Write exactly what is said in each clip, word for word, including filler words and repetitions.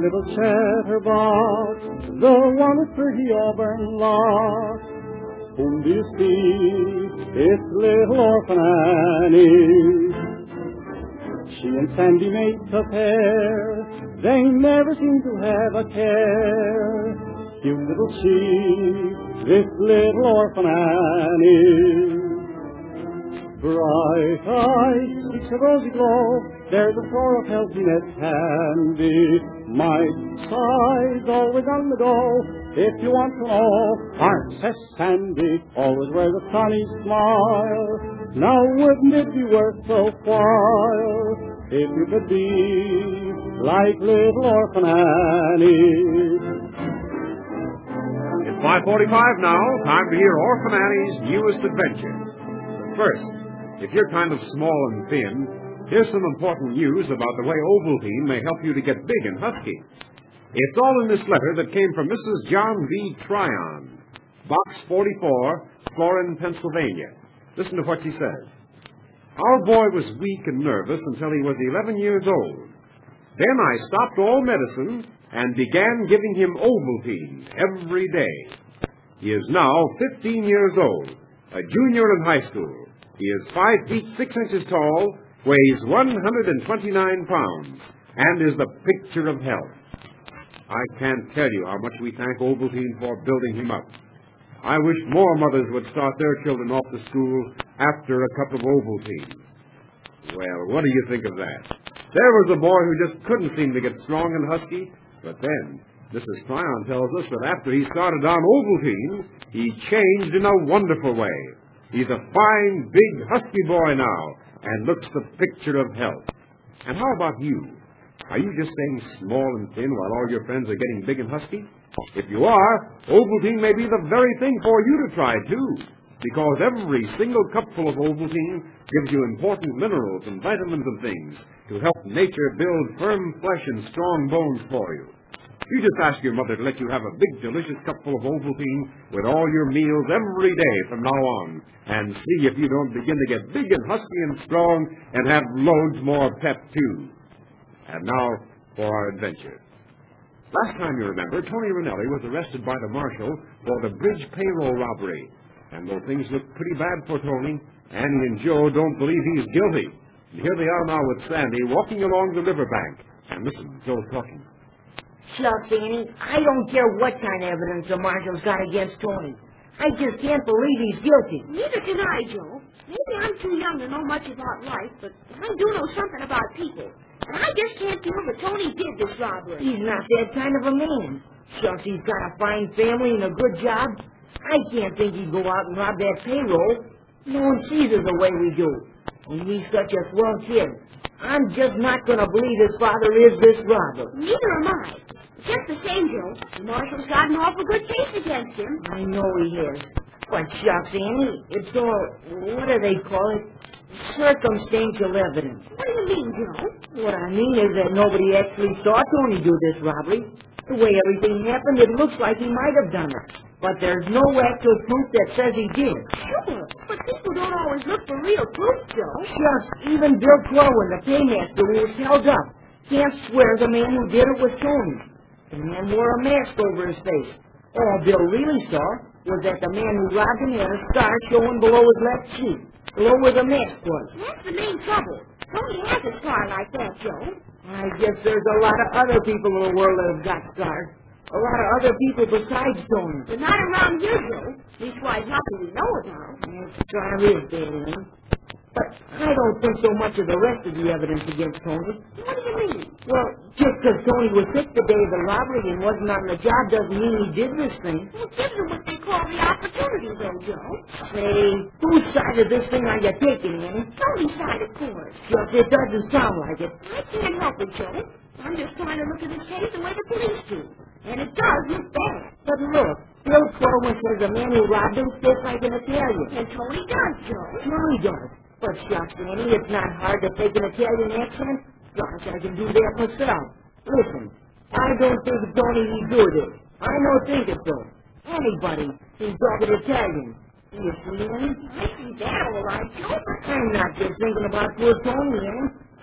little chatterbox, the one with pretty auburn locks. Whom do you see? It's little orphan Annie. She and Sandy make a pair. They never seem to have a care. Cute little she, this little orphan Annie. Bright eyes, cheeks a rosy glow, they're the floor of healthiness handy. Might size, always on the go. If you want to know, Princess Sandy always wears a sunny smile. Now wouldn't it be worth the while if you could be like little orphan Annie? It's five forty-five now. Time to hear Orphan Annie's newest adventure. But first, if you're kind of small and thin, here's some important news about the way Ovaltine may help you to get big and husky. It's all in this letter that came from Missus John V. Tryon, Box forty-four, Florin, Pennsylvania. Listen to what she says. Our boy was weak and nervous until he was eleven years old. Then I stopped all medicine and began giving him Ovaltine every day. He is now fifteen years old, a junior in high school. He is five feet six inches tall, weighs one hundred twenty-nine pounds, and is the picture of health. I can't tell you how much we thank Ovaltine for building him up. I wish more mothers would start their children off to school after a cup of Ovaltine. Well, what do you think of that? There was a boy who just couldn't seem to get strong and husky, but then Missus Tryon tells us that after he started on Ovaltine, he changed in a wonderful way. He's a fine, big, husky boy now, and looks the picture of health. And how about you? Are you just staying small and thin while all your friends are getting big and husky? If you are, Ovaltine may be the very thing for you to try, too, because every single cupful of Ovaltine gives you important minerals and vitamins and things to help nature build firm flesh and strong bones for you. You just ask your mother to let you have a big, delicious cupful of Ovaltine with all your meals every day from now on, and see if you don't begin to get big and husky and strong and have loads more pep, too. And now for our adventure. Last time, you remember, Tony Ranelli was arrested by the marshal for the bridge payroll robbery. And though things look pretty bad for Tony, Annie and Joe don't believe he's guilty. And here they are now with Sandy walking along the riverbank. And listen, Joe's talking. Shucks, Annie, I don't care what kind of evidence the marshal's got against Tony. I just can't believe he's guilty. Neither can I, Joe. Maybe I'm too young to know much about life, but I do know something about people. And I just can't feel that Tony did this robbery. He's not that kind of a man. Shucks, he's got a fine family and a good job. I can't think he'd go out and rob that payroll. No one sees it the way we do. And he's such a swell kid. I'm just not going to believe his father is this robber. Neither am I. Just the same, Joe, the marshal's got an awful good case against him. I know he is. But shucks, Annie, it's all, what do they call it? Circumstantial evidence. What do you mean, Joe? What I mean is that nobody actually saw Tony do this robbery. The way everything happened, it looks like he might have done it. But there's no actual proof that says he did. Sure, but people don't always look for real proof, Joe. Shucks, even Bill Corwin, the paymaster who was held up, can't swear the man who did it was Tony. The man wore a mask over his face. All Bill really saw was that the man who robbed him had a scar showing below his left cheek, below where the mask was. That's the main trouble. Tony has a scar like that, Joe. I guess there's a lot of other people in the world that have got scars. A lot of other people besides Tony. But not around here, Joe. Leastwise, not that we know about. That scar is dead, Annie. But I don't think so much of the rest of the evidence against Tony. What do you mean? Well, just because Tony was sick the day of the robbery and wasn't on the job doesn't mean he did this thing. Well, it gives him what they call the opportunity, though, Joe. Say, whose side of this thing are you taking, Annie? Tony's side, of course. Just it doesn't sound like it. I can't help it, Joe. I'm just trying to look at this case the way the police do. And it does look bad. But look, Bill Corwin says the man who robbed him spoke like an Italian. And Tony does, Joe. No, he does. But shucks, Annie, it's not hard to take an Italian accent. Gosh, I can do that myself. Listen, I don't think Tony he do this. I don't think it so. Anybody can talk an Italian. You see, Annie? I see that all right, Joe. I'm not just thinking about poor Tony, Annie.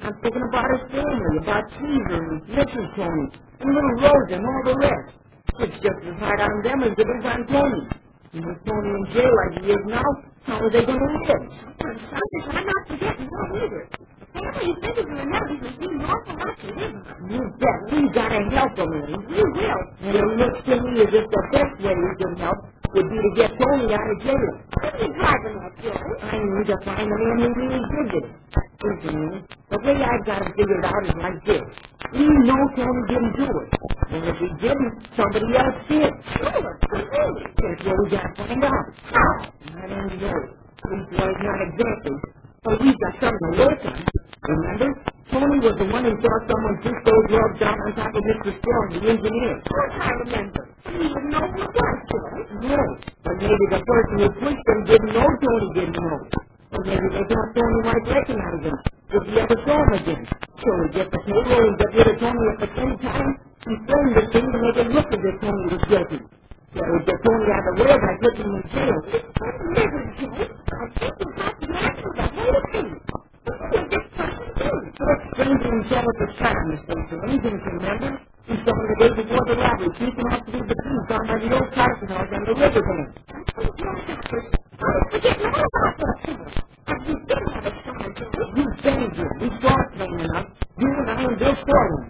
I'm thinking about his family, about Caesar and Missus Tony, and little Rosa and all the rest. It's just as hard on them as it is on Tony. And with Tony in jail like he is now, how are they going to live? For starters, I'm not forgetting that either. Family physical and everything mean an awful lot to him. You bet. We've got to help him, Annie. We will. And it looks to me as if the best way we can help would be to get Tony out of jail. What are you driving at, Joe? I need to find the man who really did this. Listen, Annie, the way I've got it figured out is like this. We know Tony didn't do it. And if he didn't, somebody else did. Sure, really. That's what we got to find out. How? I don't know. Leastwise, not exactly. But we've got something to work on. Remember? Tony was the one who saw someone push those logs down on top of Mister Strong, the engineer. Of course I remember. He didn't know who it was, Joe. No, but maybe the person who pushed them didn't know Tony didn't know. Or maybe they thought Tony might recognize him if he ever saw him again. So we get the payroll and get rid of Tony at the same time. He framed the thing to make it look as if Tony was guilty. So we get Tony out of the way by putting him in jail. Never, Joe. I think we've got the answer to the whole thing. What would this person do? Let's Stranger himself at the shot in the station. Anything can remember? He saw him the day before the robbery, sneaking off through the trees down by the old Carson house on the riverbank. Oh, yes, I was forgetting all about that, too. And we did have a summer, Joe. You banged him. We saw it plain enough. You and I and Bill Sterling.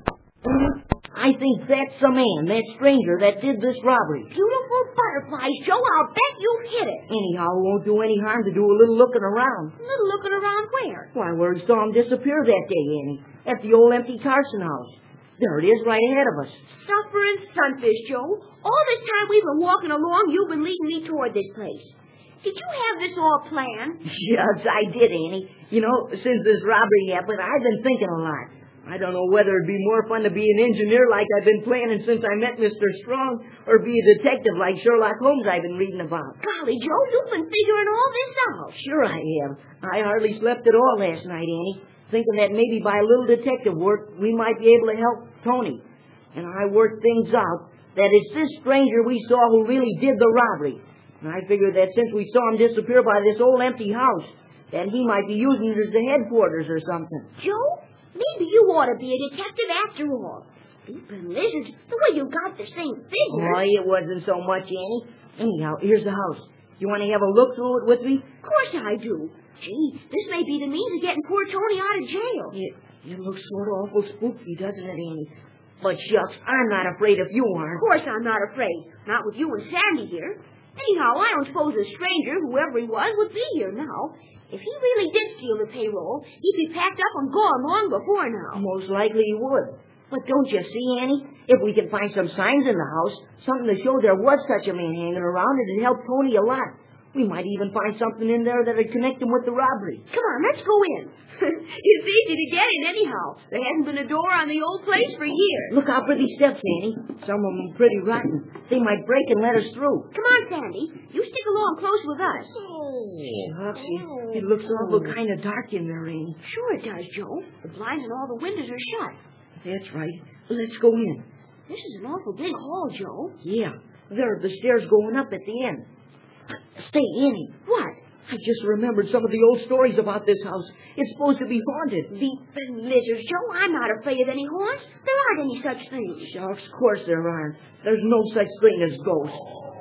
I think that's the man, that stranger that did this robbery. Beautiful butterflies, Joe. I'll bet you hit it. Anyhow, it won't do any harm to do a little looking around. A little looking around where? Why, where we saw him disappear that day, Annie. At the old empty Carson house. There it is, right ahead of us. Suffering sunfish, Joe. All this time we've been walking along, you've been leading me toward this place. Did you have this all planned? Yes, I did, Annie. You know, since this robbery happened, I've been thinking a lot. I don't know whether it'd be more fun to be an engineer like I've been planning since I met Mister Strong, or be a detective like Sherlock Holmes I've been reading about. Golly, Joe, you've been figuring all this out. Sure I have. I hardly slept at all last night, Annie, thinking that maybe by a little detective work we might be able to help Tony. And I worked things out that it's this stranger we saw who really did the robbery. And I figured that since we saw him disappear by this old empty house, that he might be using it as the headquarters or something. Joe, maybe you ought to be a detective after all. Leaping lizards, the way you got the same figure. Oh, it wasn't so much, Annie. Anyhow, here's the house. You want to have a look through it with me? Of course I do. Gee, this may be the means of getting poor Tony out of jail. It, it looks sort of awful spooky, doesn't it, Annie? But shucks, I'm not afraid if you aren't. Of course I'm not afraid. Not with you and Sandy here. Anyhow, I don't suppose a stranger, whoever he was, would be here now. If he really did steal the payroll, he'd be packed up and gone long before now. Most likely he would. But don't you see, Annie? If we can find some signs in the house, something to show there was such a man hanging around, it'd help Tony a lot. We might even find something in there that'd connect him with the robbery. Come on, let's go in. It's easy to get in anyhow. There hasn't been a door on the old place for years. Look out for these steps, Annie. Some of them pretty rotten. They might break and let us through. Come on, Sandy. You stick along close with us. Shucks, it, it looks awful kind of dark in there, Annie. Sure it does, Joe. The blinds and all the windows are shut. That's right. Let's go in. This is an awful big hall, Joe. Yeah. There are the stairs going up at the end. Stay, Annie. What? I just remembered some of the old stories about this house. It's supposed to be haunted. Leaping lizards, Joe. I'm not afraid of any haunts. There aren't any such things. Shucks, of course there aren't. There's no such thing as ghosts.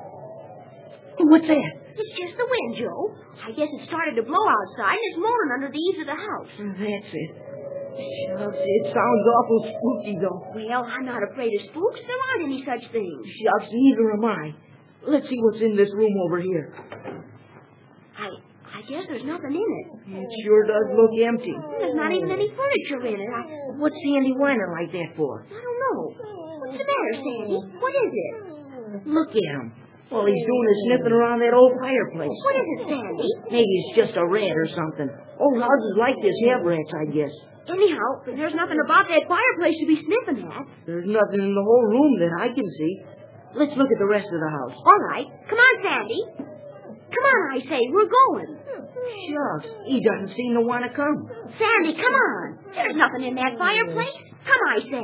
Hey, what's that? It's just the wind, Joe. I guess it started to blow outside and it's moaning under the eaves of the house. That's it. Shucks, it sounds awful spooky, though. Well, I'm not afraid of spooks. There aren't any such things. Shucks, neither am I. Let's see what's in this room over here. I I guess there's nothing in it. It sure does look empty. There's not even any furniture in it. I, What's Sandy whining like that for? I don't know. What's the matter, Sandy? What is it? Look at him. All he's doing is sniffing around that old fireplace. What is it, Sandy? Maybe it's just a rat or something. Old houses like this have rats, I guess. Anyhow, there's nothing about that fireplace to be sniffing at. There's nothing in the whole room that I can see. Let's look at the rest of the house. All right. Come on, Sandy. Come on, I say. We're going. Shucks, he doesn't seem to want to come. Sandy, come on. There's nothing in that fireplace. Come, I say.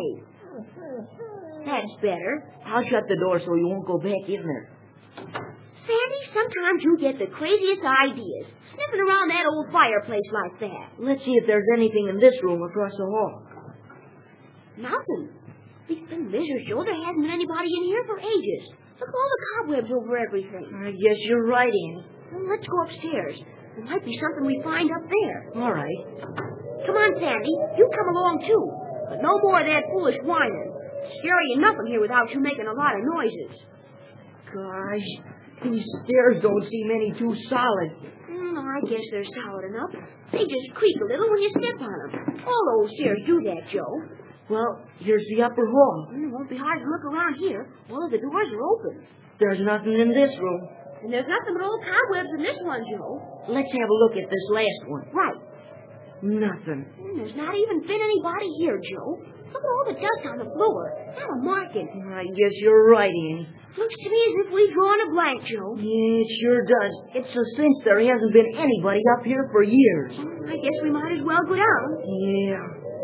That's better. I'll shut the door so he won't go back in there. Sandy, Sometimes you get the craziest ideas, sniffing around that old fireplace like that. Let's see if there's anything in this room across the hall. Nothing. These been lizards, Joe. There hasn't been anybody in here for ages. Look at all the cobwebs over everything. I guess you're right, Annie. Well, let's go upstairs. There might be something we find up there. All right. Come on, Sandy. You come along, too. But no more of that foolish whining. It's scary enough in here without you making a lot of noises. Gosh, these stairs don't seem any too solid. Mm, I guess they're solid enough. They just creak a little when you step on them. All old stairs do that, Joe. Well, here's the upper hall. Mm, it won't be hard to look around here. All of the doors are open. There's nothing in this room. And there's nothing but old cobwebs in this one, Joe. Let's have a look at this last one. Right. Nothing. Mm, there's not even been anybody here, Joe. Look at all the dust on the floor. Not a marking. I guess you're right, Annie. Looks to me as if we've drawn a blank, Joe. Yeah, it sure does. It's a cinch there hasn't been anybody up here for years. I guess we might as well go down. Yeah.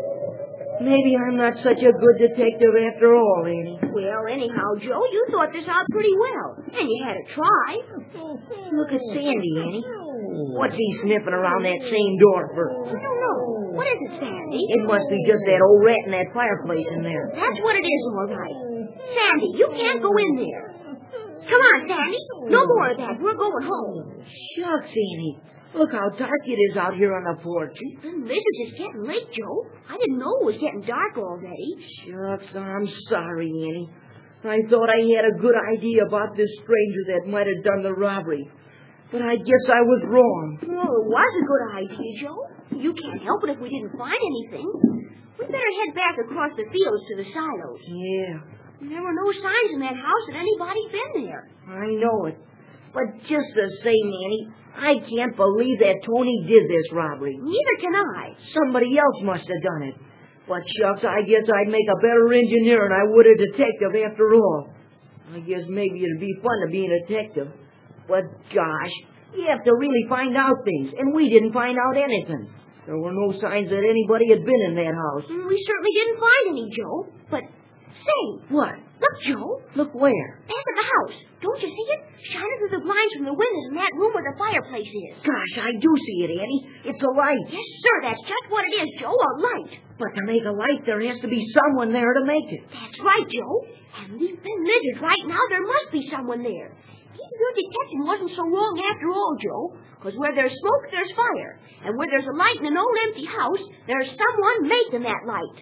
Maybe I'm not such a good detective after all, Annie. Well, anyhow, Joe, you thought this out pretty well. And you had to try. Look at Sandy, Annie. What's he sniffing around that same door for? I don't know. What is it, Sandy? It must be just that old rat in that fireplace in there. That's what it is, all right. Sandy, you can't go in there. Come on, Sandy. No more of that. We're going home. Shucks, Annie. Look how dark it is out here on the porch. The lizards is getting late, Joe. I didn't know it was getting dark already. Shucks, I'm sorry, Annie. I thought I had a good idea about this stranger that might have done the robbery. But I guess I was wrong. Well, it was a good idea, Joe. You can't help it if we didn't find anything. We better head back across the fields to the silos. Yeah. There were no signs in that house that anybody'd been there. I know it. But just the same, Annie, I can't believe that Tony did this robbery. Neither can I. Somebody else must have done it. But shucks, I guess I'd make a better engineer than I would a detective after all. I guess maybe it'd be fun to be a detective. But gosh, you have to really find out things, and we didn't find out anything. There were no signs that anybody had been in that house. We certainly didn't find any, Joe. But, say. What? Look, Joe. Look where? Back of the house. Don't you see it? Shining through the blinds from the windows in that room where the fireplace is. Gosh, I do see it, Annie. It's a light. Yes, sir. That's just what it is, Joe. A light. But to make a light, there has to be someone there to make it. That's right, Joe. And we've been lizards right now. There must be someone there. Even your detection wasn't so wrong after all, Joe. Because where there's smoke, there's fire. And where there's a light in an old empty house, there's someone making that light.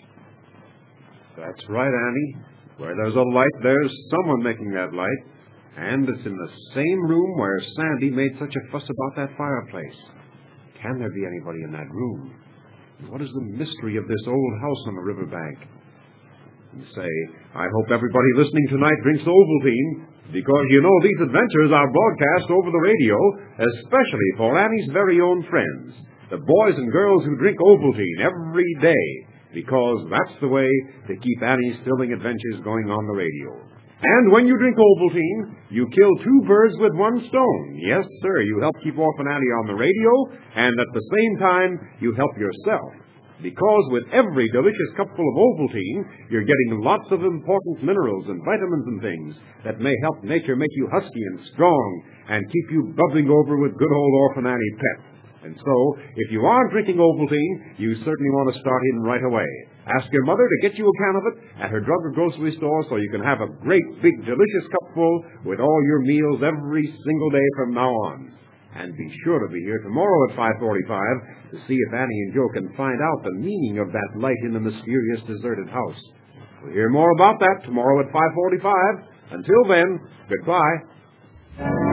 That's right, Annie. Where there's a light, there's someone making that light. And it's in the same room where Sandy made such a fuss about that fireplace. Can there be anybody in that room? What is the mystery of this old house on the riverbank? And say, I hope everybody listening tonight drinks Ovaltine, because you know these adventures are broadcast over the radio, especially for Annie's very own friends, the boys and girls who drink Ovaltine every day, because that's the way to keep Annie's thrilling adventures going on the radio. And when you drink Ovaltine, you kill two birds with one stone. Yes, sir, you help keep Orphan Annie on the radio, and at the same time, you help yourself. Because with every delicious cupful of Ovaltine, you're getting lots of important minerals and vitamins and things that may help nature make you husky and strong and keep you bubbling over with good old Orphan Annie pep. And so, if you are drinking Ovaltine, you certainly want to start in right away. Ask your mother to get you a can of it at her drug or grocery store so you can have a great, big, delicious cupful with all your meals every single day from now on. And be sure to be here tomorrow at five forty-five to see if Annie and Joe can find out the meaning of that light in the mysterious deserted house. We'll hear more about that tomorrow at five forty-five. Until then, goodbye.